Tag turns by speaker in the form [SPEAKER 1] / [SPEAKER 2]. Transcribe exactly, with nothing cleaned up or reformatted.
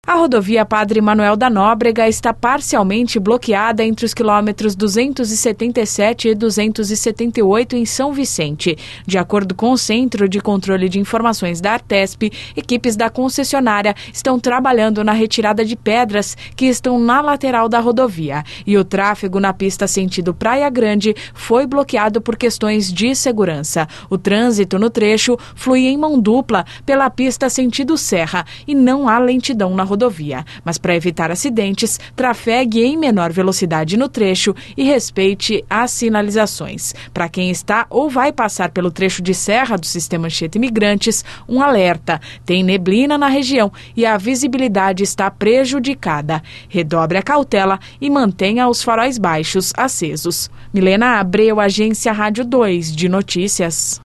[SPEAKER 1] A rodovia Padre Manuel da Nóbrega está parcialmente bloqueada entre os quilômetros duzentos e setenta e sete e duzentos e setenta e oito em São Vicente. De acordo com o Centro de Controle de Informações da Artesp, equipes da concessionária estão trabalhando na retirada de pedras que estão na lateral da rodovia. E o tráfego na pista sentido Praia Grande foi bloqueado por questões de segurança. O trânsito no trecho flui em mão dupla pela pista sentido Serra e não há lentidão na rodovia, mas para evitar acidentes, trafegue em menor velocidade no trecho e respeite as sinalizações. Para quem está ou vai passar pelo trecho de serra do sistema Anchieta Imigrantes, um alerta: tem neblina na região e a visibilidade está prejudicada. Redobre a cautela e mantenha os faróis baixos acesos. Milena Abreu, Agência Rádio dois de Notícias.